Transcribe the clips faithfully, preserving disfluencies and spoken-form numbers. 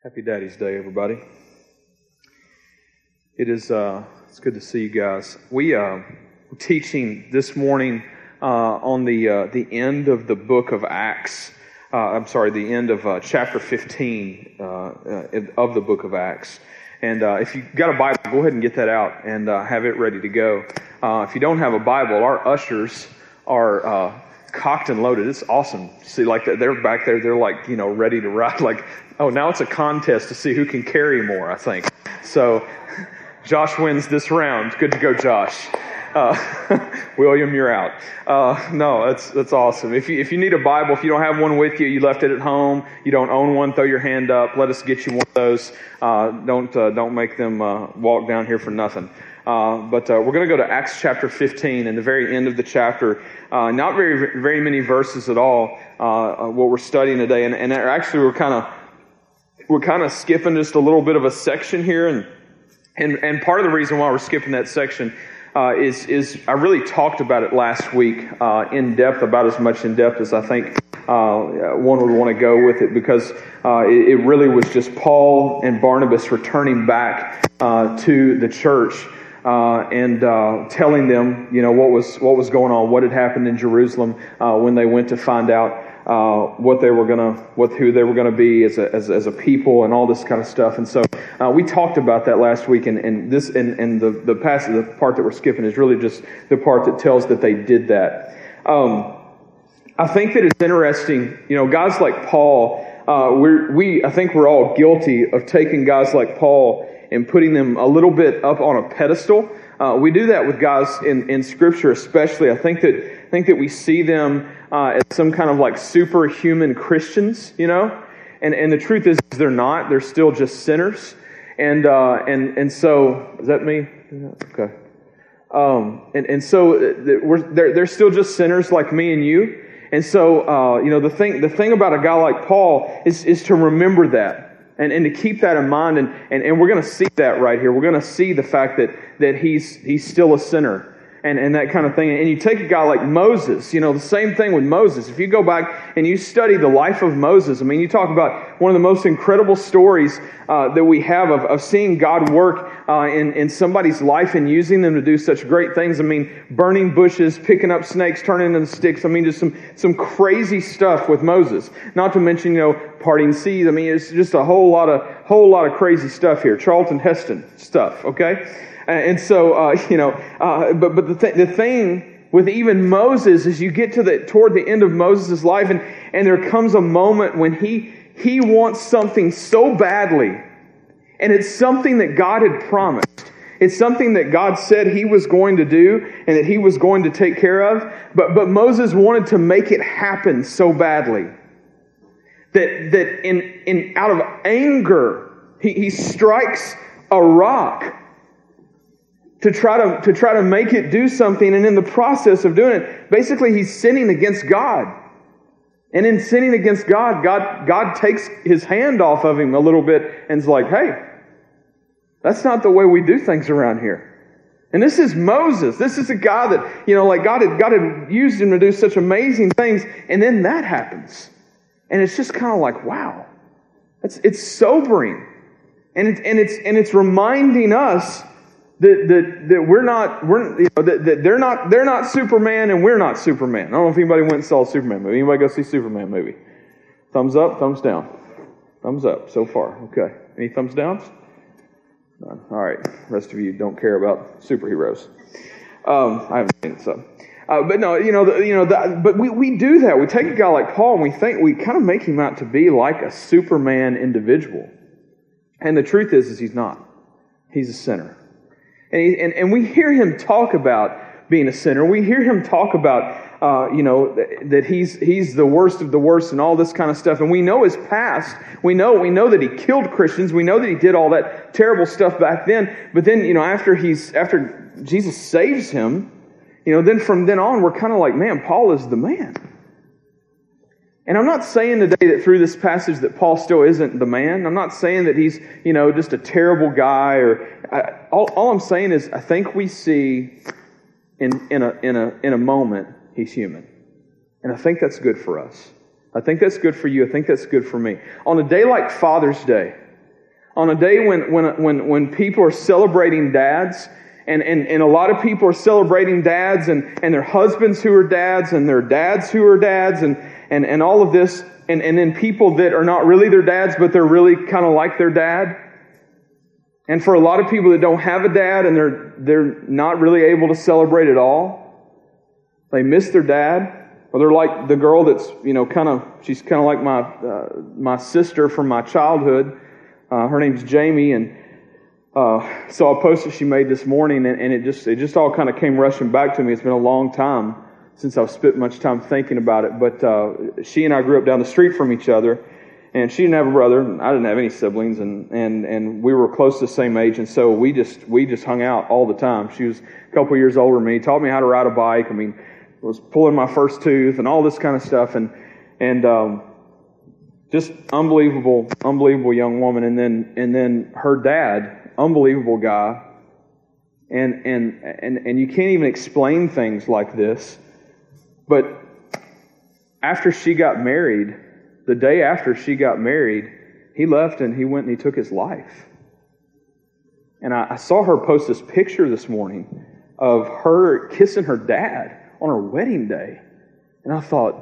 Happy Daddy's Day, everybody. It is uh, it's good to see you guys. We uh, were teaching this morning uh, on the uh, the end of the book of Acts. Uh, I'm sorry, the end of uh, chapter fifteen uh, uh, of the book of Acts. And uh, if you got a Bible, go ahead and get that out and uh, have it ready to go. Uh, if you don't have a Bible, our ushers are uh, cocked and loaded. It's awesome. See, like they're back there, they're like, you know, ready to ride. Like, oh, now it's a contest to see who can carry more, I think. So Josh wins this round. Good to go, Josh. Uh, William, you're out. Uh, no, that's that's awesome. If you if you need a Bible, if you don't have one with you, you left it at home, you don't own one, throw your hand up. Let us get you one of those. Uh, don't uh, don't make them uh, walk down here for nothing. Uh, but uh, we're going to go to Acts chapter fifteen, and the very end of the chapter. Uh, not very very many verses at all. Uh, what we're studying today, and, and actually we're kind of we're kind of skipping just a little bit of a section here, and and and part of the reason why we're skipping that section uh, is is I really talked about it last week uh, in depth, about as much in depth as I think uh, one would want to go with it, because uh, it, it really was just Paul and Barnabas returning back uh, to the church. Uh, and uh, telling them, you know, what was what was going on, what had happened in Jerusalem uh, when they went to find out uh, what they were gonna, what who they were gonna be as a as, as a people, and all this kind of stuff. And so uh, we talked about that last week. And, and this and, and the the passage, the part that we're skipping is really just the part that tells that they did that. Um, I think that it's interesting, you know, guys like Paul. Uh, we're, we I think we're all guilty of taking guys like Paul and putting them a little bit up on a pedestal. Uh, we do that with guys in, in Scripture, especially. I think that I think that we see them uh, as some kind of like superhuman Christians, you know. And and the truth is, they're not. They're still just sinners. And uh, and and so is that me? Okay. Um, and and so we're they're they're still just sinners like me and you. And so uh, you know the thing the thing about a guy like Paul is is to remember that. And, and to keep that in mind, and, and, and we're going to see that right here. We're going to see the fact that, that he's he's still a sinner, and, and that kind of thing. And you take a guy like Moses, you know, the same thing with Moses. If you go back and you study the life of Moses, I mean, you talk about one of the most incredible stories uh, that we have of, of seeing God work uh, in, in somebody's life and using them to do such great things. I mean, burning bushes, picking up snakes, turning into sticks. I mean, just some, some crazy stuff with Moses. Not to mention, you know, parting seas. I mean, it's just a whole lot of whole lot of crazy stuff here. Charlton Heston stuff, okay? And so, uh, you know, uh, but but the th- the thing with even Moses is you get to the toward the end of Moses' life, and and there comes a moment when he he wants something so badly, and it's something that God had promised. It's something that God said He was going to do and that He was going to take care of. But but Moses wanted to make it happen so badly that that in in out of anger he, he strikes a rock to try to to try to make it do something, and in the process of doing it, basically he's sinning against God. And in sinning against God, God God takes His hand off of him a little bit and is like, "Hey, that's not the way we do things around here." And this is Moses. This is a guy that, you know, like God had God had used him to do such amazing things, and then that happens. And it's just kind of like, wow, it's it's sobering, and it's and it's and it's reminding us that that that we're not we're you know that, that they're not they're not Superman and we're not Superman. I don't know if anybody went and saw a Superman movie. Anybody go see a Superman movie? Thumbs up, thumbs down, thumbs up so far. Okay, any thumbs downs? None. All right, the rest of you don't care about superheroes. Um, I haven't seen it, so. Uh, but no, you know, the, you know, the, but we, we do that. We take a guy like Paul and we think we kind of make him out to be like a Superman individual, and the truth is, is he's not. He's a sinner, and he, and and we hear him talk about being a sinner. We hear him talk about, uh, you know, that, that he's he's the worst of the worst and all this kind of stuff. And we know his past. We know we know that he killed Christians. We know that he did all that terrible stuff back then. But then, you know, after he's after Jesus saves him. You know, then from then on, we're kind of like, man, Paul is the man. And I'm not saying today that through this passage that Paul still isn't the man. I'm not saying that he's, you know, just a terrible guy. Or I, all, all I'm saying is I think we see in in a in a in a moment he's human, and I think that's good for us. I think that's good for you. I think that's good for me. On a day like Father's Day, On a day when when when when people are celebrating dads, and, and, and a lot of people are celebrating dads and, and their husbands who are dads and their dads who are dads and, and, and all of this, and, and then people that are not really their dads, but they're really kind of like their dad. And for a lot of people that don't have a dad and they're they're not really able to celebrate at all, they miss their dad. Or they're like the girl that's, you know, kind of, she's kind of like my uh, my sister from my childhood. Uh, her name's Jamie, and uh, saw a post that she made this morning, and, and it just it just all kind of came rushing back to me. It's been a long time since I've spent much time thinking about it. But uh, she and I grew up down the street from each other, and she didn't have a brother, and I didn't have any siblings, and and and we were close to the same age, and so we just we just hung out all the time. She was a couple years older than me, taught me how to ride a bike. I mean, was pulling my first tooth and all this kind of stuff, and and um, just unbelievable, unbelievable young woman. And then and then her dad, unbelievable guy, and and and and you can't even explain things like this. But after she got married, the day after she got married, he left and he went and he took his life. And I, I saw her post this picture this morning of her kissing her dad on her wedding day. And I thought,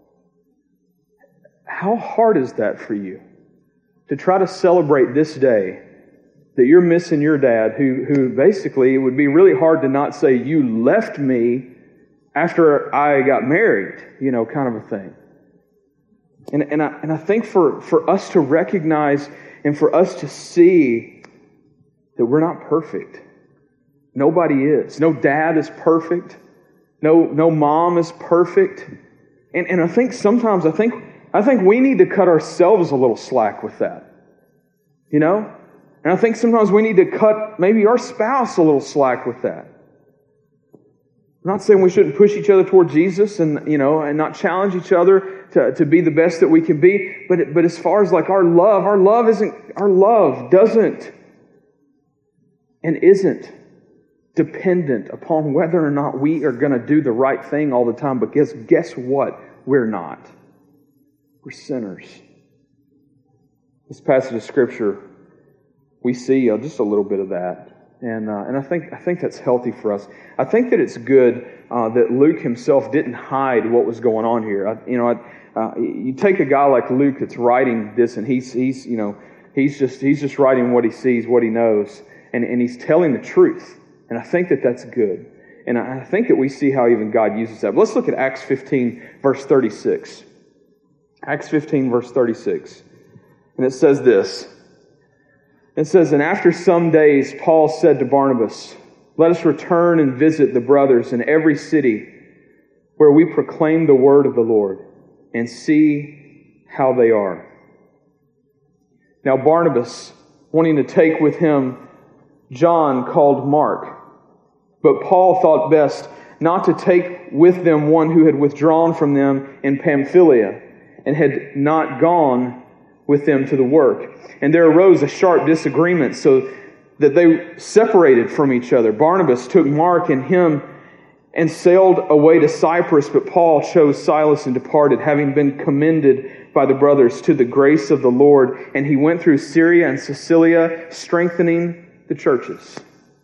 how hard is that for you? To try to celebrate this day that you're missing your dad, who, who basically, it would be really hard to not say, you left me after I got married, you know, kind of a thing. And, and, I, and I think for, for us to recognize and for us to see that we're not perfect. Nobody is. No dad is perfect. No, no mom is perfect. And, and I think sometimes, I think, I think we need to cut ourselves a little slack with that. You know? And I think sometimes we need to cut maybe our spouse a little slack with that. I'm not saying we shouldn't push each other toward Jesus and, you know, and not challenge each other to, to be the best that we can be. But, but as far as like our love, our love isn't, our love doesn't and isn't dependent upon whether or not we are going to do the right thing all the time. But guess, guess what? We're not. We're sinners. This passage of Scripture, we see uh, just a little bit of that. And uh, and I think I think that's healthy for us. I think that it's good uh, that Luke himself didn't hide what was going on here. I, you know, I, uh, you take a guy like Luke that's writing this, and he's he's you know he's just he's just writing what he sees, what he knows, and and he's telling the truth. And I think that that's good. And I think that we see how even God uses that. But let's look at Acts fifteen, verse thirty-six. Acts fifteen, verse thirty-six, and it says this. It says, and after some days, Paul said to Barnabas, let us return and visit the brothers in every city where we proclaim the word of the Lord and see how they are. Now Barnabas, wanting to take with him John called Mark, but Paul thought best not to take with them one who had withdrawn from them in Pamphylia and had not gone with them to the work. And there arose a sharp disagreement, so that they separated from each other. Barnabas took Mark and him and sailed away to Cyprus, but Paul chose Silas and departed, having been commended by the brothers to the grace of the Lord. And he went through Syria and Cilicia, strengthening the churches.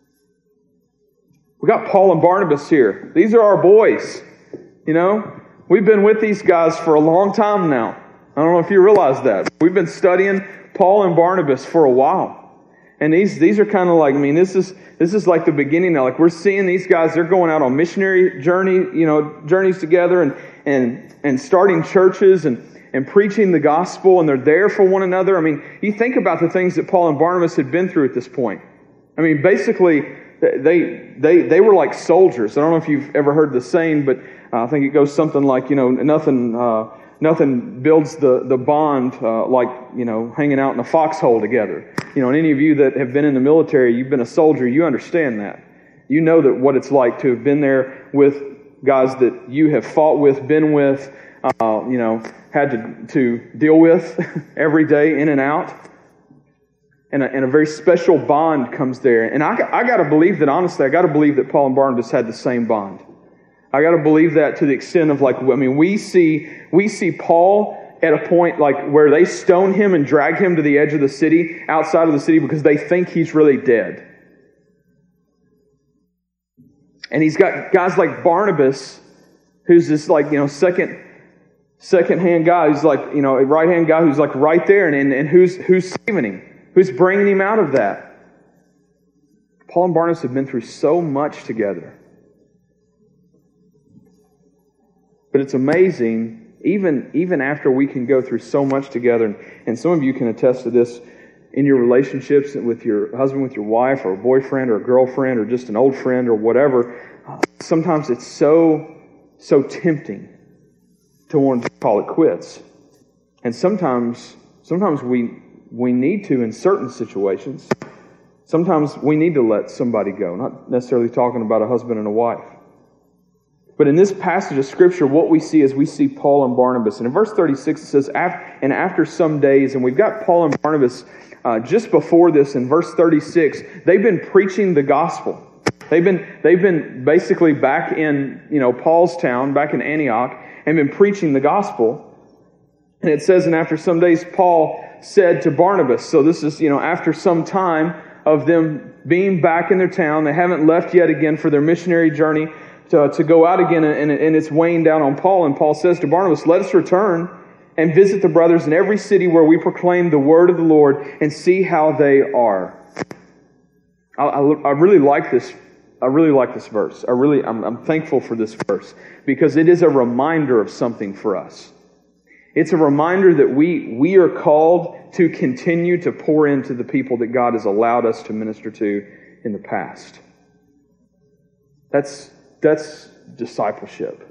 We got Paul and Barnabas here. These are our boys. You know, we've been with these guys for a long time now. I don't know if you realize that. We've been studying Paul and Barnabas for a while. And these these are kind of like, I mean, this is this is like the beginning now. Like we're seeing these guys, they're going out on missionary journey, you know, journeys together and and and starting churches and, and preaching the gospel, and they're there for one another. I mean, you think about the things that Paul and Barnabas had been through at this point. I mean, basically, they they they were like soldiers. I don't know if you've ever heard the saying, but I think it goes something like, you know, nothing uh, nothing builds the the bond uh, like, you know, hanging out in a foxhole together. You know, and any of you that have been in the military, you've been a soldier, you understand that. You know that what it's like to have been there with guys that you have fought with, been with, uh, you know, had to to deal with every day in and out. And a, and a very special bond comes there. And I, I got to believe that, honestly, I got to believe that Paul and Barnabas had the same bond. I got to believe that to the extent of like, I mean, we see we see Paul at a point like where they stone him and drag him to the edge of the city, outside of the city, because they think he's really dead. And he's got guys like Barnabas, who's this like, you know, second second-hand guy, who's like, you know, a right-hand guy who's like right there, and, and, and who's who's saving him? Who's bringing him out of that? Paul and Barnabas have been through so much together. But it's amazing, even, even after we can go through so much together, and, and some of you can attest to this in your relationships with your husband, with your wife, or a boyfriend, or a girlfriend, or just an old friend, or whatever. Uh, sometimes it's so, so tempting to want to call it quits. And sometimes, sometimes we we need to, in certain situations, sometimes we need to let somebody go. Not necessarily talking about a husband and a wife. But in this passage of Scripture, what we see is we see Paul and Barnabas. And in verse thirty-six, it says, and after some days, and we've got Paul and Barnabas uh, just before this, in verse thirty-six, they've been preaching the gospel. They've been they've been basically back in, you know, Paul's town, back in Antioch, and been preaching the gospel. And it says, and after some days, Paul said to Barnabas, so this is, you know, after some time of them being back in their town, they haven't left yet again for their missionary journey to, to go out again, and, and it's weighing down on Paul. And Paul says to Barnabas, let us return and visit the brothers in every city where we proclaim the word of the Lord and see how they are. I, I, I really like this. I really like this verse. I really, I'm, I'm thankful for this verse because it is a reminder of something for us. It's a reminder that we we are called to continue to pour into the people that God has allowed us to minister to in the past. That's that's discipleship.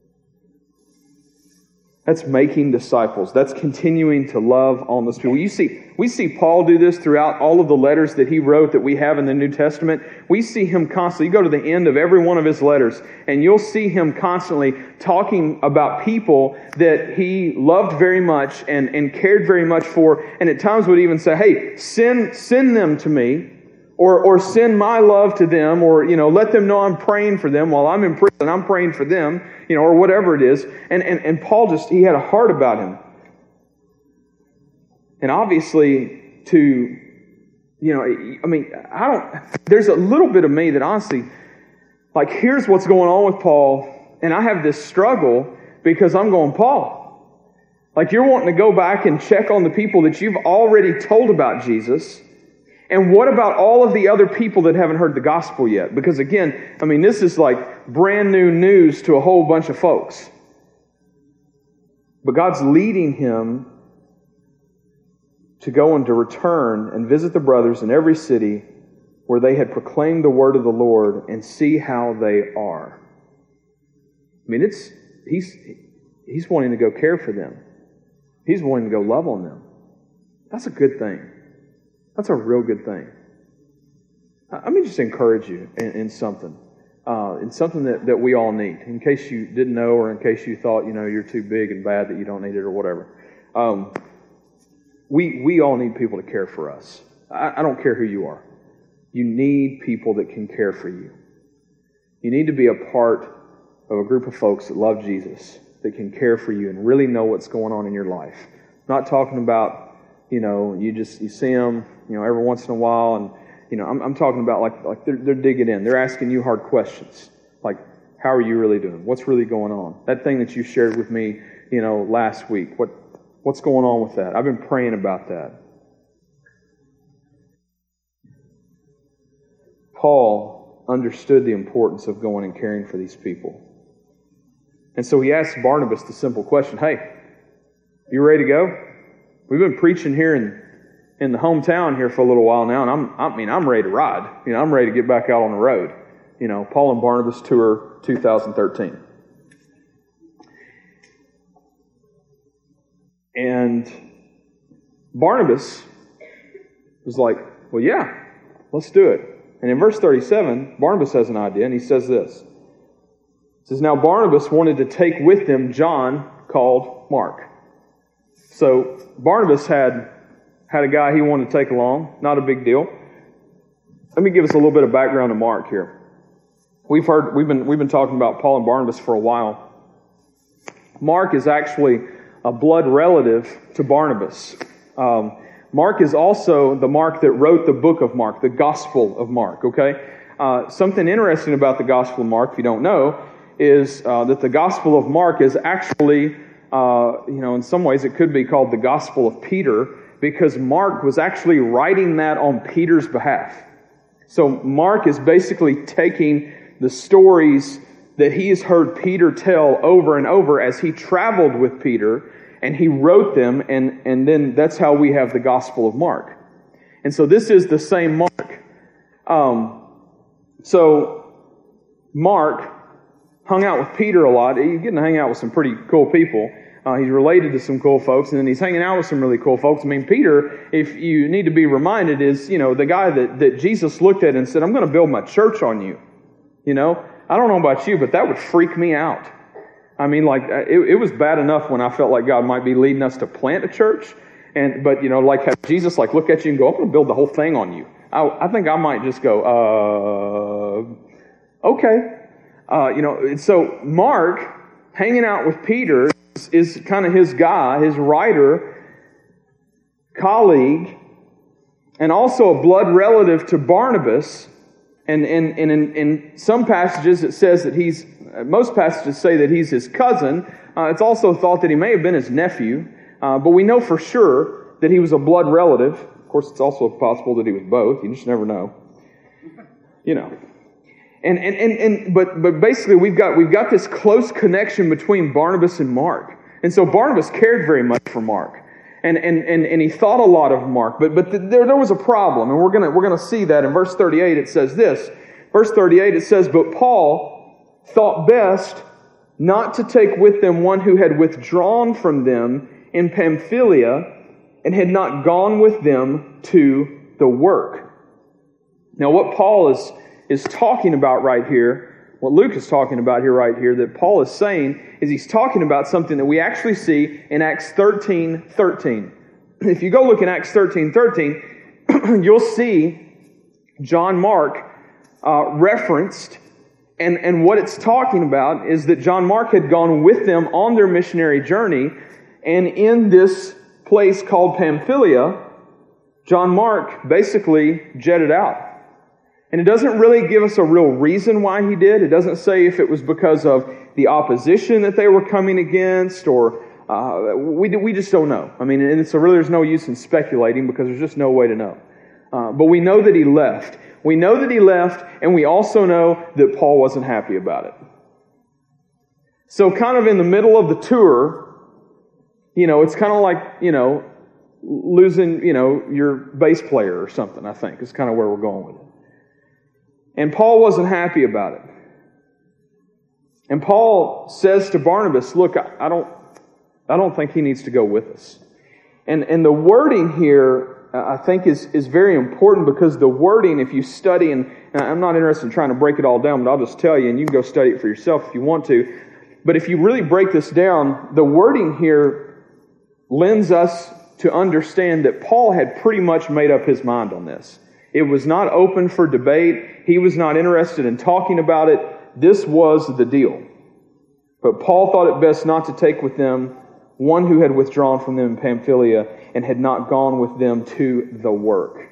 That's making disciples. That's continuing to love on those people. You see, we see Paul do this throughout all of the letters that he wrote that we have in the New Testament. We see him constantly. You go to the end of every one of his letters, and you'll see him constantly talking about people that he loved very much and, and cared very much for, and at times would even say, hey, send send them to me, or or send my love to them, or, you know, let them know I'm praying for them while I'm in prison. I'm praying for them, you know, or whatever it is. And, and, and Paul just, he had a heart about him. And obviously to, you know, I mean, I don't, there's a little bit of me that honestly, like, here's what's going on with Paul, and I have this struggle because I'm going, Paul, like, you're wanting to go back and check on the people that you've already told about Jesus. And what about all of the other people that haven't heard the gospel yet? Because again, I mean, this is like brand new news to a whole bunch of folks. But God's leading him to go and to return and visit the brothers in every city where they had proclaimed the word of the Lord and see how they are. I mean, it's he's he's wanting to go care for them. He's wanting to go love on them. That's a good thing. That's a real good thing. Let me just encourage you in, in something. Uh, in something that, that we all need. In case you didn't know, or in case you thought, you know, you're too big and bad that you don't need it or whatever. Um, we we all need people to care for us. I, I don't care who you are. You need people that can care for you. You need to be a part of a group of folks that love Jesus, that can care for you and really know what's going on in your life. I'm not talking about, you know, you just, you see them, you know, every once in a while, and, you know, I'm, I'm talking about like, like they're, they're digging in. They're asking you hard questions. Like, how are you really doing? What's really going on? That thing that you shared with me, you know, last week, what, what's going on with that? I've been praying about that. Paul understood the importance of going and caring for these people. And so he asked Barnabas the simple question, hey, you ready to go? We've been preaching here in, in the hometown here for a little while now, and I'm, I mean, I'm ready to ride. You know, I'm ready to get back out on the road. You know, Paul and Barnabas Tour two thousand thirteen. And Barnabas was like, well, yeah, let's do it. And in verse thirty-seven, Barnabas has an idea, and he says this. He says, now Barnabas wanted to take with them John, called Mark. So Barnabas had, had a guy he wanted to take along. Not a big deal. Let me give us a little bit of background on Mark here. We've heard, we've been, we've been talking about Paul and Barnabas for a while. Mark is actually a blood relative to Barnabas. Um, Mark is also the Mark that wrote the book of Mark, the Gospel of Mark, okay? Uh, something interesting about the Gospel of Mark, if you don't know, is uh, that the Gospel of Mark is actually, uh, you know, in some ways it could be called the Gospel of Peter, because Mark was actually writing that on Peter's behalf. So Mark is basically taking the stories that he has heard Peter tell over and over as he traveled with Peter, and he wrote them, and, and then that's how we have the Gospel of Mark. And so this is the same Mark. Um, so Mark hung out with Peter a lot. He's getting to hang out with some pretty cool people. Uh, he's related to some cool folks, and then he's hanging out with some really cool folks. I mean, Peter, if you need to be reminded, is, you know, the guy that, that Jesus looked at and said, I'm going to build my church on you. You know, I don't know about you, but that would freak me out. I mean, like, it, it was bad enough when I felt like God might be leading us to plant a church, and but, you know, like have Jesus like look at you and go, I'm going to build the whole thing on you. I, I think I might just go, uh, okay. Uh, you know, and so Mark, hanging out with Peter, is, is kind of his guy, his writer, colleague, and also a blood relative to Barnabas. And, and, and in, in some passages it says that he's, most passages say that he's his cousin. Uh, it's also thought that he may have been his nephew. Uh, but we know for sure that he was a blood relative. Of course, it's also possible that he was both. You just never know. You know. And, and, and, and but, but basically we've got, we've got this close connection between Barnabas and Mark. And so Barnabas cared very much for Mark. And, and, and, and he thought a lot of Mark, but, but there, there was a problem, and we're gonna, we're gonna see that in verse thirty-eight. It says this, verse thirty-eight, it says, but Paul thought best not to take with them one who had withdrawn from them in Pamphylia and had not gone with them to the work. Now what Paul is, is talking about right here, what Luke is talking about here right here, that Paul is saying, is he's talking about something that we actually see in Acts thirteen thirteen. If you go look in Acts thirteen thirteen, you'll see John Mark uh, referenced, and, and what it's talking about is that John Mark had gone with them on their missionary journey, and in this place called Pamphylia, John Mark basically jetted out. And it doesn't really give us a real reason why he did. It doesn't say if it was because of the opposition that they were coming against, or uh, we we just don't know. I mean, and so really there's no use in speculating because there's just no way to know. Uh, but we know that he left. We know that he left, and we also know that Paul wasn't happy about it. So kind of in the middle of the tour, you know, it's kind of like, you know, losing, you know, your bass player or something, I think, is kind of where we're going with it. And Paul wasn't happy about it. And Paul says to Barnabas, look, I, I don't I don't think he needs to go with us. And and the wording here, uh, I think, is, is very important, because the wording, if you study, and, and I'm not interested in trying to break it all down, but I'll just tell you, and you can go study it for yourself if you want to. But if you really break this down, the wording here lends us to understand that Paul had pretty much made up his mind on this. It was not open for debate. He was not interested in talking about it. This was the deal. But Paul thought it best not to take with them one who had withdrawn from them in Pamphylia and had not gone with them to the work.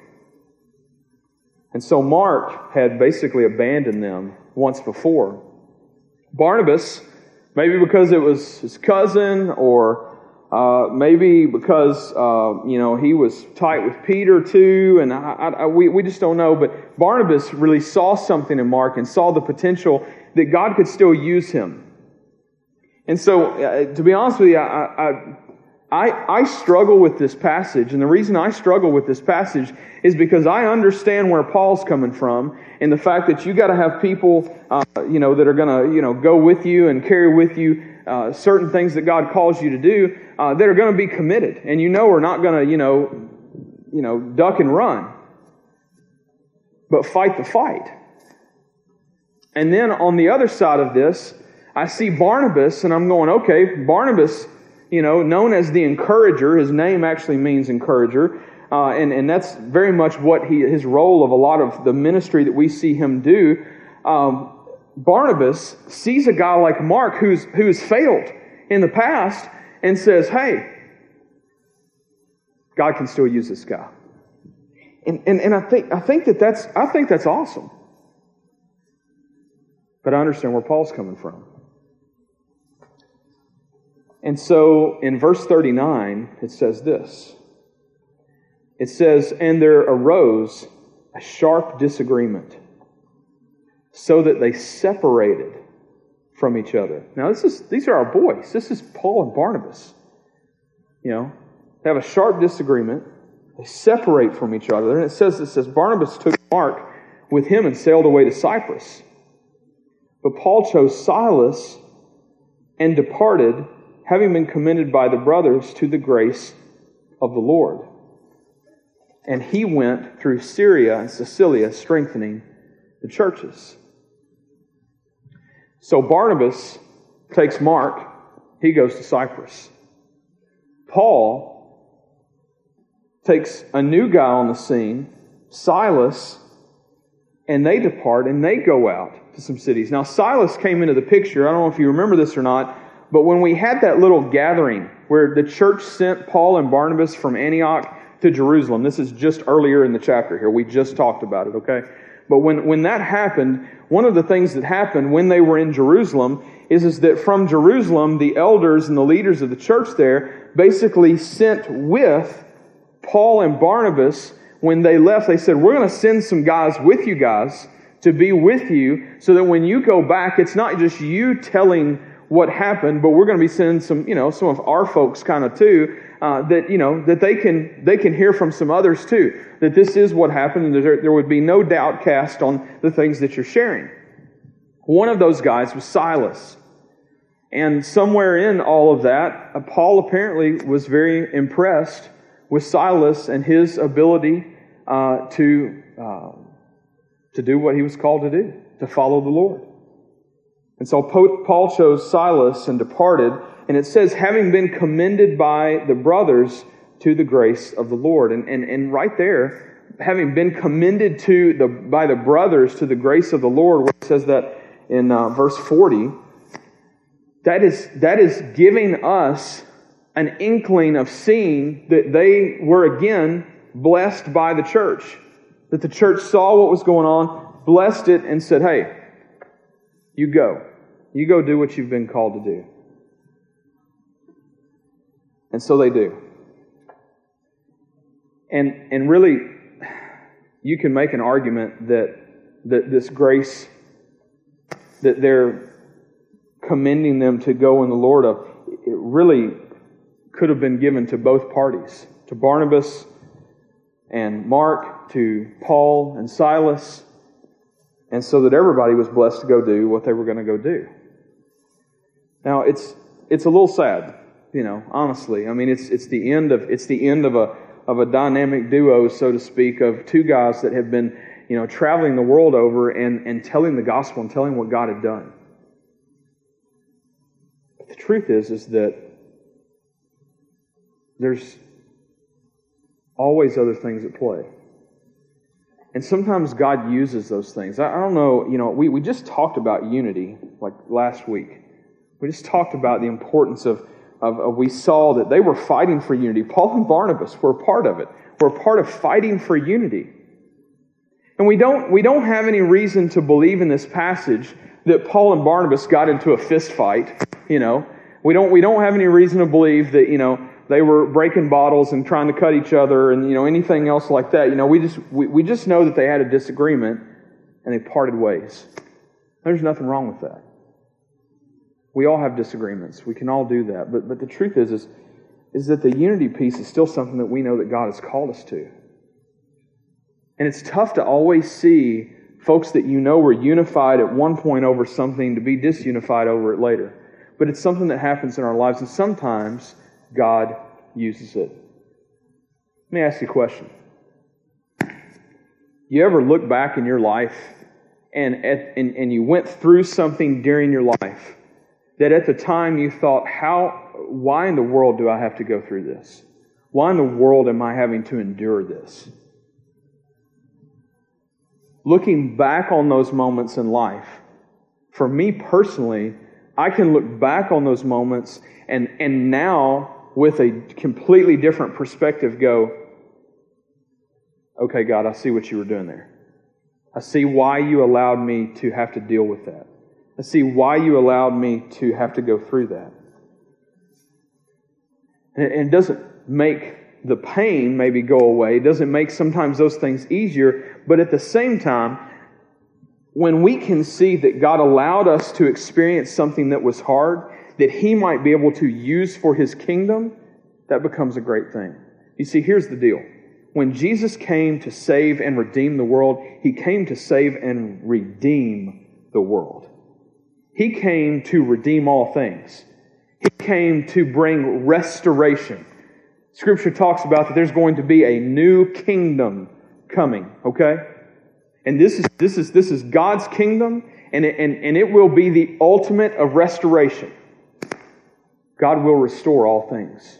And so Mark had basically abandoned them once before. Barnabas, maybe because it was his cousin, or Uh, maybe because, uh, you know, he was tight with Peter too, and I, I, we, we just don't know. But Barnabas really saw something in Mark and saw the potential that God could still use him. And so, uh, to be honest with you, I, I, I, I struggle with this passage. And the reason I struggle with this passage is because I understand where Paul's coming from, and the fact that you got to have people, uh, you know, that are going to, you know, go with you and carry with you Uh, certain things that God calls you to do uh, that are going to be committed, and you know are not going to, you know, you know, duck and run, but fight the fight. And then on the other side of this, I see Barnabas, and I'm going, okay, Barnabas, you know, known as the encourager. His name actually means encourager, uh, and and that's very much what he his role of a lot of the ministry that we see him do. Um, Barnabas sees a guy like Mark who's who's failed in the past, and says, hey, God can still use this guy. And, and, and I think I think that that's I think that's awesome. But I understand where Paul's coming from. And so in verse thirty-nine, it says this. It says, and there arose a sharp disagreement, so that they separated from each other. Now, this is these are our boys. This is Paul and Barnabas. You know, they have a sharp disagreement. They separate from each other. And it says, it says, Barnabas took Mark with him and sailed away to Cyprus. But Paul chose Silas and departed, having been commended by the brothers to the grace of the Lord. And he went through Syria and Cilicia, strengthening the churches. So Barnabas takes Mark. He goes to Cyprus. Paul takes a new guy on the scene, Silas, and they depart and they go out to some cities. Now, Silas came into the picture. I don't know if you remember this or not, but when we had that little gathering where the church sent Paul and Barnabas from Antioch to Jerusalem, this is just earlier in the chapter here. We just talked about it, okay? But when, when that happened, one of the things that happened when they were in Jerusalem is, is that from Jerusalem, the elders and the leaders of the church there basically sent with Paul and Barnabas. When they left, they said, we're going to send some guys with you guys to be with you so that when you go back, it's not just you telling what happened, but we're going to be sending some, you know, some of our folks kind of too, uh, that, you know, that they can, they can hear from some others too, that this is what happened and there, there would be no doubt cast on the things that you're sharing. One of those guys was Silas. And somewhere in all of that, uh, Paul apparently was very impressed with Silas and his ability uh, to uh, to do what he was called to do, to follow the Lord. And so Paul chose Silas and departed, and it says, having been commended by the brothers to the grace of the Lord. And, and, and right there, having been commended to the by the brothers to the grace of the Lord, where it says that in uh, verse forty, that is that is giving us an inkling of seeing that they were again blessed by the church. That the church saw what was going on, blessed it, and said, hey, you go. You go do what you've been called to do. And so they do. And and really, you can make an argument that that this grace that they're commending them to go in the Lord of, it really could have been given to both parties, to Barnabas and Mark, to Paul and Silas, and so that everybody was blessed to go do what they were going to go do. Now, it's it's a little sad, you know, honestly. I mean, it's it's the end of it's the end of a of a dynamic duo, so to speak, of two guys that have been, you know, traveling the world over and, and telling the gospel and telling what God had done. But the truth is, is that there's always other things at play. And sometimes God uses those things. I, I don't know, you know, we, we just talked about unity, like last week. We just talked about the importance of, of, of, we saw that they were fighting for unity. Paul and Barnabas were a part of it. We're a part of fighting for unity. And we don't, we don't have any reason to believe in this passage that Paul and Barnabas got into a fist fight, you know. We don't, we don't have any reason to believe that, you know, they were breaking bottles and trying to cut each other and, you know, anything else like that. You know, we just we, we just know that they had a disagreement and they parted ways. There's nothing wrong with that. We all have disagreements. We can all do that. But but the truth is, is, is that the unity piece is still something that we know that God has called us to. And it's tough to always see folks that you know were unified at one point over something to be disunified over it later. But it's something that happens in our lives, and sometimes God uses it. Let me ask you a question. You ever look back in your life and, at, and, and you went through something during your life that at the time you thought, how, why in the world do I have to go through this? Why in the world am I having to endure this? Looking back on those moments in life, for me personally, I can look back on those moments and, and now, with a completely different perspective, go, okay, God, I see what you were doing there. I see why you allowed me to have to deal with that. I see why you allowed me to have to go through that. And it doesn't make the pain maybe go away. It doesn't make sometimes those things easier. But at the same time, when we can see that God allowed us to experience something that was hard, that He might be able to use for His kingdom, that becomes a great thing. You see, here's the deal. When Jesus came to save and redeem the world, He came to save and redeem the world. He came to redeem all things. He came to bring restoration. Scripture talks about that there's going to be a new kingdom coming, okay? And this is this is this is God's kingdom, and it, and, and it will be the ultimate of restoration. God will restore all things.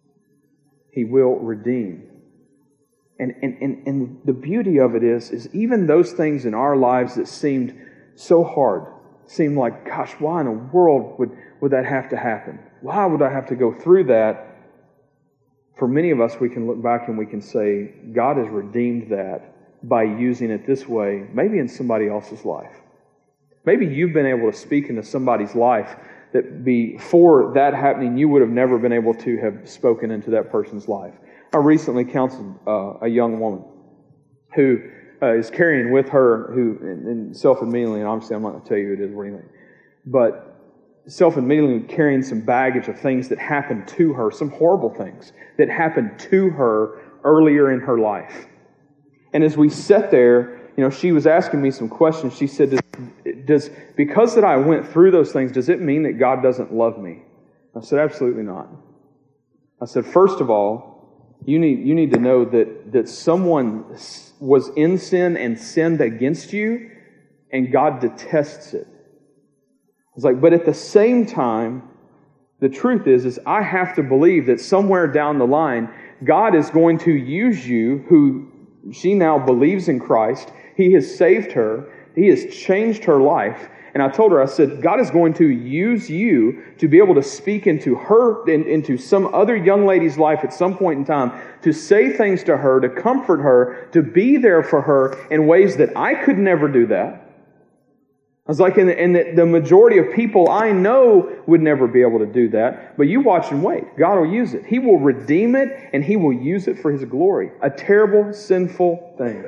He will redeem. And, and, and, and the beauty of it is, is even those things in our lives that seemed so hard, seemed like, gosh, why in the world would, would that have to happen? Why would I have to go through that? For many of us, we can look back and we can say, God has redeemed that by using it this way, maybe in somebody else's life. Maybe you've been able to speak into somebody's life that before that happening, you would have never been able to have spoken into that person's life. I recently counseled uh, a young woman who uh, is carrying with her, who, and, and self-admittingly, and obviously I'm not going to tell you who it is or anything, but self-admittingly carrying some baggage of things that happened to her, some horrible things that happened to her earlier in her life. And as we sat there, you know, she was asking me some questions. She said, does, does because that I went through those things, does it mean that God doesn't love me? I said, absolutely not. I said, first of all, You need you need to know that, that someone was in sin and sinned against you, and God detests it. I was like, but at the same time, the truth is, is I have to believe that somewhere down the line, God is going to use you, who she now believes in Christ. He has saved her. He has changed her life. And I told her, I said, God is going to use you to be able to speak into her, in, into some other young lady's life at some point in time, to say things to her, to comfort her, to be there for her in ways that I could never do that. I was like, and, and the, the majority of people I know would never be able to do that. But you watch and wait. God will use it. He will redeem it, and He will use it for His glory. A terrible, sinful thing.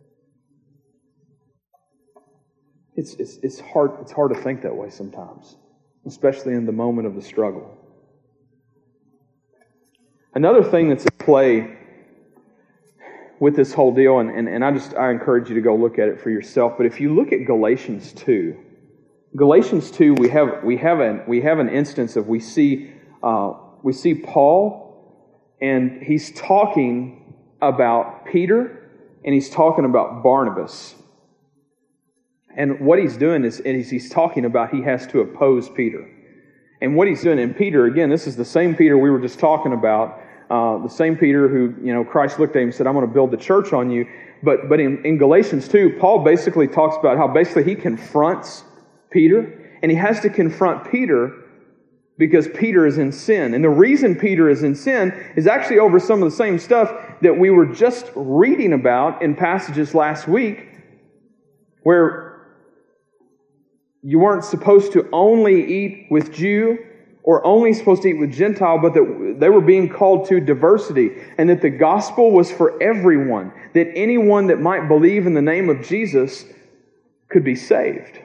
It's, it's, it's hard, it's hard to think that way sometimes, especially in the moment of the struggle. Another thing that's at play with this whole deal, and, and, and I just I encourage you to go look at it for yourself, but if you look at Galatians two, Galatians two, we have we have an we have an instance of we see uh, we see Paul, and he's talking about Peter, and he's talking about Barnabas. And what he's doing is, is he's talking about he has to oppose Peter. And what he's doing, and Peter, again, this is the same Peter we were just talking about, uh, the same Peter who, you know, Christ looked at him and said, I'm going to build the church on you. But but in, in Galatians two, Paul basically talks about how basically he confronts Peter, and he has to confront Peter because Peter is in sin. And the reason Peter is in sin is actually over some of the same stuff that we were just reading about in passages last week, where you weren't supposed to only eat with Jew or only supposed to eat with Gentile, but that they were being called to diversity, and that the gospel was for everyone, that anyone that might believe in the name of Jesus could be saved.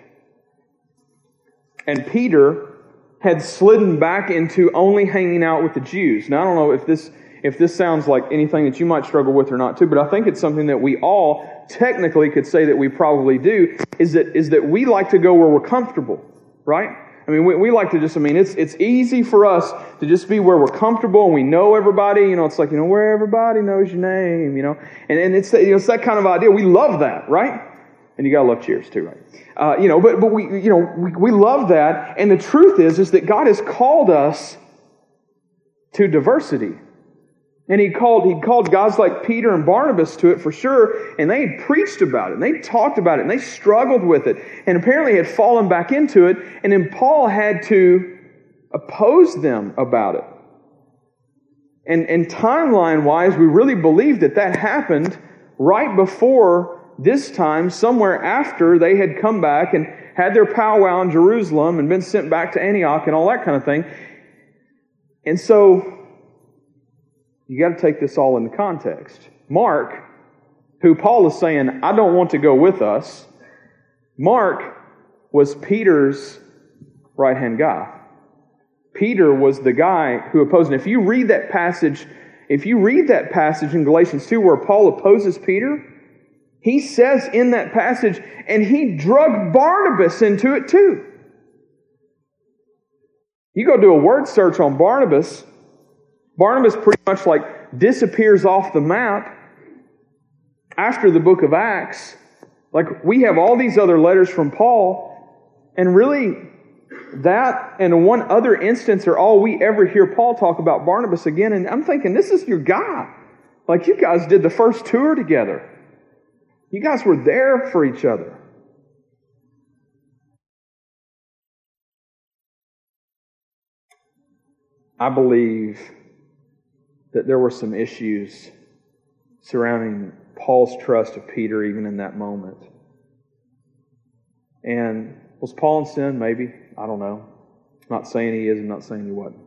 And Peter had slidden back into only hanging out with the Jews. Now, I don't know if this if this sounds like anything that you might struggle with or not too, but I think it's something that we all technically could say that we probably do, is that is that we like to go where we're comfortable, right? I mean, we, we like to just, I mean, it's it's easy for us to just be where we're comfortable and we know everybody, you know, it's like, you know, where everybody knows your name, you know, and, and it's, you know, it's that kind of idea. We love that, right? And you gotta love Cheers too, right? Uh, you know, but but we, you know, we, we love that, and the truth is, is that God has called us to diversity. And he called, he called guys like Peter and Barnabas to it for sure, and they preached about it, and they talked about it, and they struggled with it, and apparently had fallen back into it, and then Paul had to oppose them about it. And, and timeline-wise, we really believe that that happened right before this time, somewhere after they had come back and had their powwow in Jerusalem and been sent back to Antioch and all that kind of thing. And so, you got to take this all into context. Mark, who Paul is saying, I don't want to go with us, Mark was Peter's right-hand guy. Peter was the guy who opposed. And if you read that passage, if you read that passage in Galatians two where Paul opposes Peter, he says in that passage, and he drug Barnabas into it too. You go do a word search on Barnabas, Barnabas pretty much like disappears off the map after the book of Acts. Like, we have all these other letters from Paul, and really that and one other instance are all we ever hear Paul talk about Barnabas again. And I'm thinking, this is your guy. Like, you guys did the first tour together. You guys were there for each other. I believe that there were some issues surrounding Paul's trust of Peter even in that moment. And was Paul in sin? Maybe. I don't know. I'm not saying he is. I'm not saying he wasn't.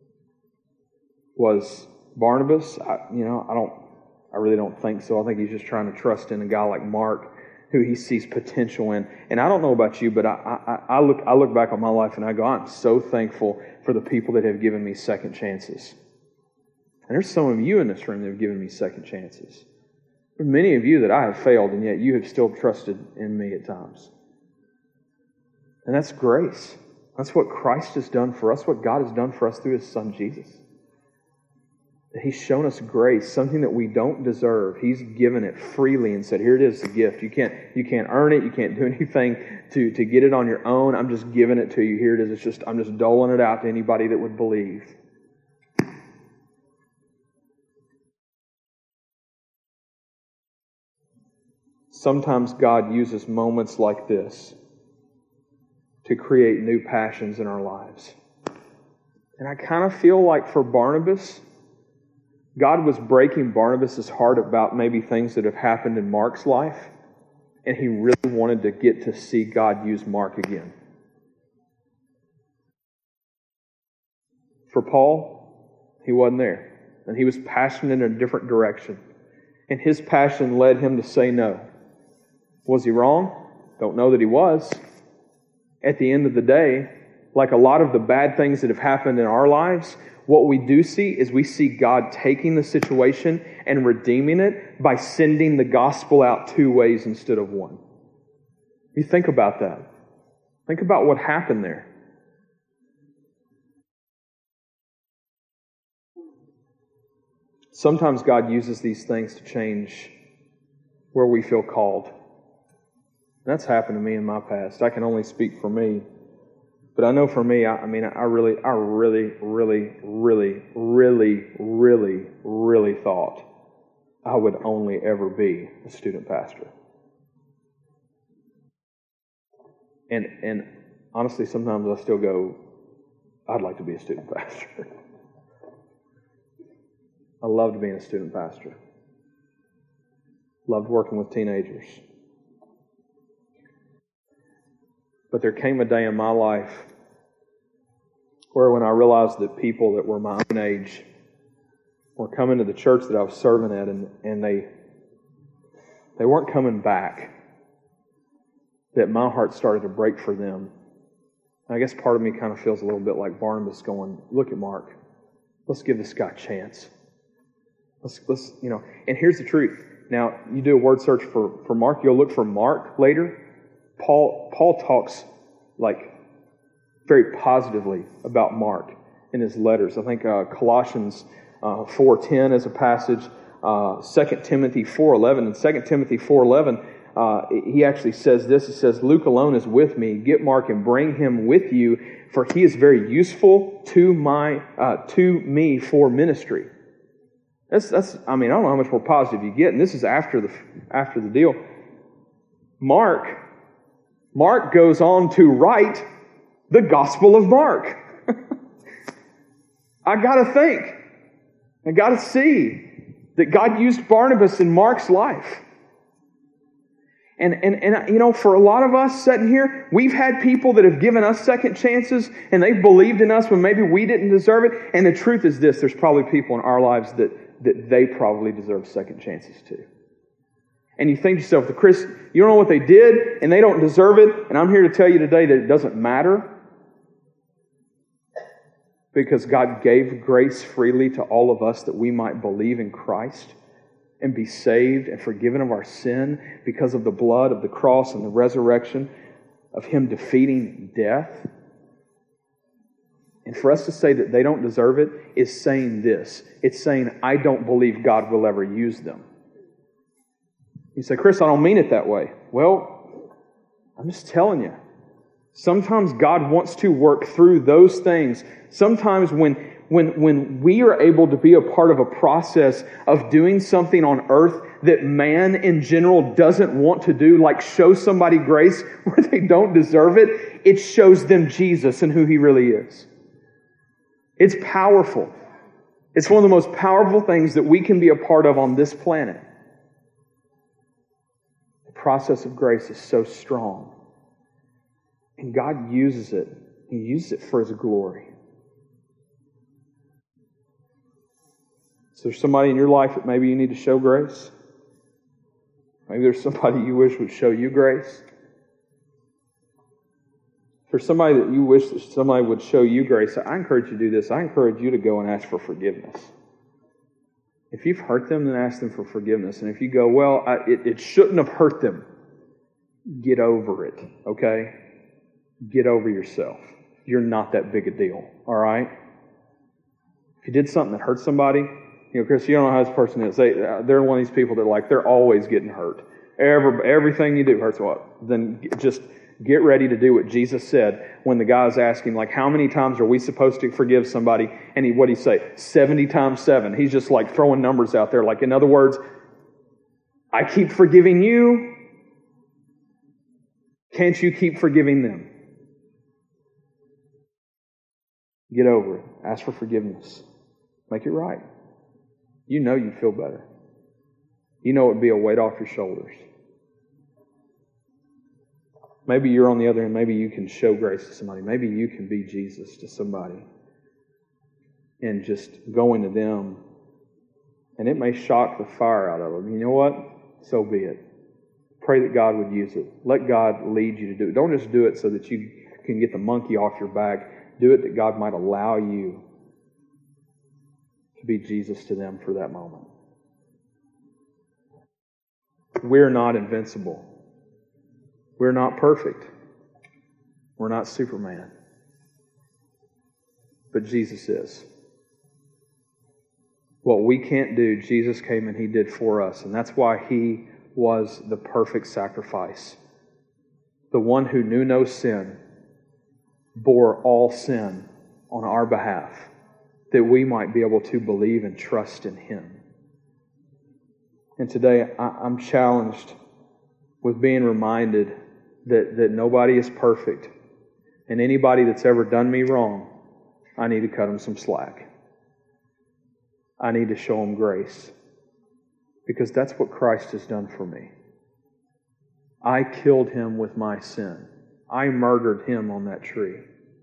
Was Barnabas? I, you know, I don't. I really don't think so. I think he's just trying to trust in a guy like Mark, who he sees potential in. And I don't know about you, but I, I, I look. I look back on my life and I go, I'm so thankful for the people that have given me second chances. And there's some of you in this room that have given me second chances. There are many of you that I have failed, and yet you have still trusted in me at times. And that's grace. That's what Christ has done for us, what God has done for us through His Son, Jesus. He's shown us grace, something that we don't deserve. He's given it freely and said, here it is, a gift. You can't, you can't earn it. You can't do anything to, to get it on your own. I'm just giving it to you. Here it is. It's just, I'm just doling it out to anybody that would believe. Sometimes God uses moments like this to create new passions in our lives. And I kind of feel like for Barnabas, God was breaking Barnabas' heart about maybe things that have happened in Mark's life, and he really wanted to get to see God use Mark again. For Paul, he wasn't there, and he was passionate in a different direction, and his passion led him to say no. Was he wrong? Don't know that he was. At the end of the day, like a lot of the bad things that have happened in our lives, what we do see is we see God taking the situation and redeeming it by sending the gospel out two ways instead of one. You think about that. Think about what happened there. Sometimes God uses these things to change where we feel called. That's happened to me in my past. I can only speak for me. But I know for me, I, I mean, I really, I really, really, really, really, really, really thought I would only ever be a student pastor. And and honestly, sometimes I still go, I'd like to be a student pastor. I loved being a student pastor. Loved working with teenagers. But there came a day in my life where when I realized that people that were my own age were coming to the church that I was serving at, and, and they they weren't coming back, that my heart started to break for them. And I guess part of me kind of feels a little bit like Barnabas going, look at Mark. Let's give this guy a chance. Let's, let's, you know, and here's the truth. Now, you do a word search for, for Mark, you'll look for Mark later. Paul Paul talks like very positively about Mark in his letters. I think uh, Colossians uh, four ten is a passage. Uh, Second Timothy four eleven. In Second Timothy four eleven, uh, he actually says this. He says, Luke alone is with me. Get Mark and bring him with you, for he is very useful to my uh, to me for ministry. That's, that's, I mean, I don't know how much more positive you get, and this is after the after the deal. Mark, Mark goes on to write the Gospel of Mark. I got to think, I got to see that God used Barnabas in Mark's life. And, and, and, you know, for a lot of us sitting here, we've had people that have given us second chances, and they've believed in us when maybe we didn't deserve it. And the truth is this, there's probably people in our lives that, that they probably deserve second chances too. And you think to yourself, the Chris, you don't know what they did, and they don't deserve it, and I'm here to tell you today that it doesn't matter. Because God gave grace freely to all of us that we might believe in Christ and be saved and forgiven of our sin because of the blood of the cross and the resurrection of Him defeating death. And for us to say that they don't deserve it is saying this. It's saying, I don't believe God will ever use them. You say, Chris, I don't mean it that way. Well, I'm just telling you. Sometimes God wants to work through those things. Sometimes when, when, when we are able to be a part of a process of doing something on earth that man in general doesn't want to do, like show somebody grace where they don't deserve it, it shows them Jesus and who He really is. It's powerful. It's one of the most powerful things that we can be a part of on this planet. The process of grace is so strong. And God uses it. He uses it for His glory. Is there somebody in your life that maybe you need to show grace? Maybe there's somebody you wish would show you grace. If there's somebody that you wish that somebody would show you grace, I encourage you to do this. I encourage you to go and ask for forgiveness. If you've hurt them, then ask them for forgiveness. And if you go, well, I, it, it shouldn't have hurt them, get over it, okay? Get over yourself. You're not that big a deal, all right? If you did something that hurt somebody, you know, Chris, you don't know how this person is. They, they're one of these people that like, they're always getting hurt. Every, everything you do hurts what? Then just get ready to do what Jesus said when the guy was asking, like, how many times are we supposed to forgive somebody? And he, what did he say? seventy times seven. He's just like throwing numbers out there. Like, in other words, I keep forgiving you. Can't you keep forgiving them? Get over it. Ask for forgiveness. Make it right. You know you'd feel better. You know it would be a weight off your shoulders. Maybe you're on the other end. Maybe you can show grace to somebody. Maybe you can be Jesus to somebody. And just go into them. And it may shock the fire out of them. You know what? So be it. Pray that God would use it. Let God lead you to do it. Don't just do it so that you can get the monkey off your back. Do it that God might allow you to be Jesus to them for that moment. We're not invincible. We're not perfect. We're not Superman. But Jesus is. What we can't do, Jesus came and He did for us. And that's why He was the perfect sacrifice. The one who knew no sin bore all sin on our behalf, that we might be able to believe and trust in Him. And today I'm challenged with being reminded that, that nobody is perfect, and anybody that's ever done me wrong, I need to cut them some slack. I need to show them grace, because that's what Christ has done for me. I killed Him with my sin. I murdered Him on that tree.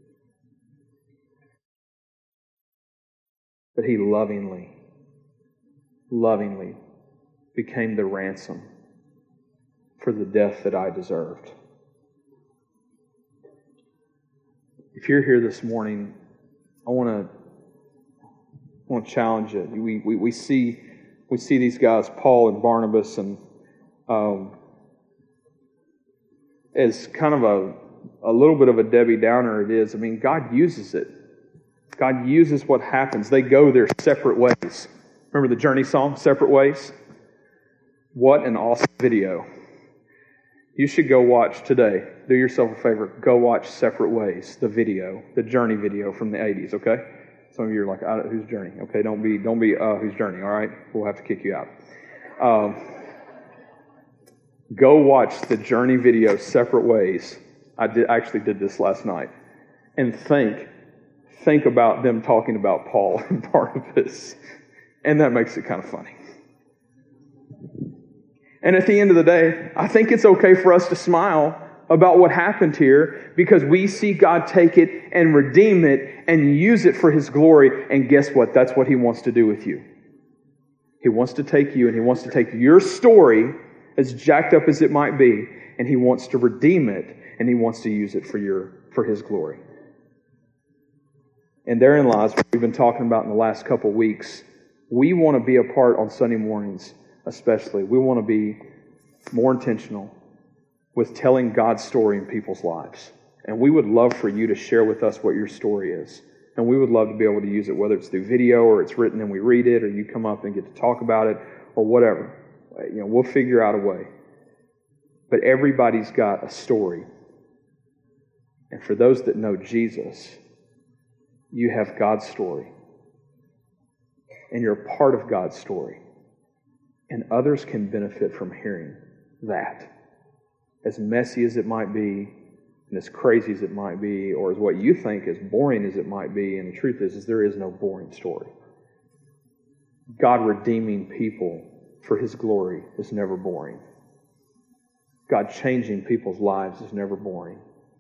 But He lovingly, lovingly became the ransom for the death that I deserved. If you're here this morning, I want to I want to challenge you. We, we, we, see, we see these guys, Paul and Barnabas, and um, as kind of a, a little bit of a Debbie Downer it is. I mean, God uses it. God uses what happens. They go their separate ways. Remember the Journey song, Separate Ways? What an awesome video. You should go watch today. Do yourself a favor. Go watch Separate Ways, the video, the Journey video from the eighties, okay? Some of you are like, I don't, whose journey? Okay, don't be, don't be, uh, whose journey, all right? We'll have to kick you out. Um, go watch the journey video separate ways. I did, actually did this last night. And think, think about them talking about Paul and Barnabas. And that makes it kind of funny. And at the end of the day, I think it's okay for us to smile about what happened here because we see God take it and redeem it and use it for His glory. And guess what? That's what He wants to do with you. He wants to take you and He wants to take your story, as jacked up as it might be, and He wants to redeem it and He wants to use it for your for His glory. And therein lies what we've been talking about in the last couple of weeks. We want to be a part on Sunday mornings, especially. We want to be more intentional with telling God's story in people's lives. And we would love for you to share with us what your story is. And we would love to be able to use it, whether it's through video or it's written and we read it, or you come up and get to talk about it, or whatever. You know, we'll figure out a way. But everybody's got a story. And for those that know Jesus, you have God's story. And you're a part of God's story. And others can benefit from hearing that. As messy as it might be, and as crazy as it might be, or as what you think as boring as it might be, and the truth is, is there is no boring story. God redeeming people for His glory is never boring. God changing people's lives is never boring.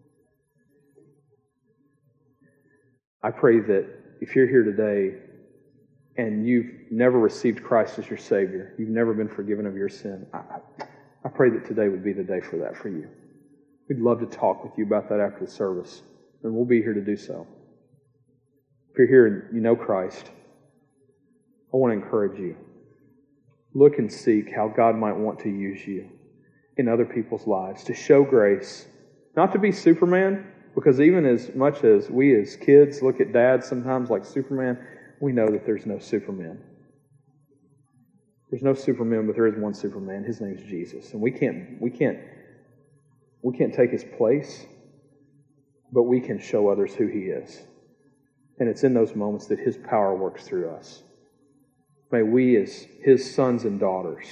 I pray that if you're here today and you've never received Christ as your Savior, you've never been forgiven of your sin, I, I pray that today would be the day for that for you. We'd love to talk with you about that after the service, and we'll be here to do so. If you're here and you know Christ, I want to encourage you. Look and seek how God might want to use you in other people's lives to show grace, not to be Superman, because even as much as we as kids look at dads sometimes like Superman, we know that there's no Superman. There's no Superman, but there is one Superman. His name's Jesus. And we can't, we can't, we can't take His place, but we can show others who He is. And it's in those moments that His power works through us. May we as His sons and daughters,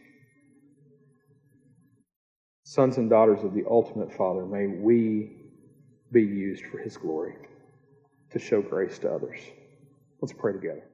sons and daughters of the ultimate Father, may we be used for His glory to show grace to others. Let's pray together.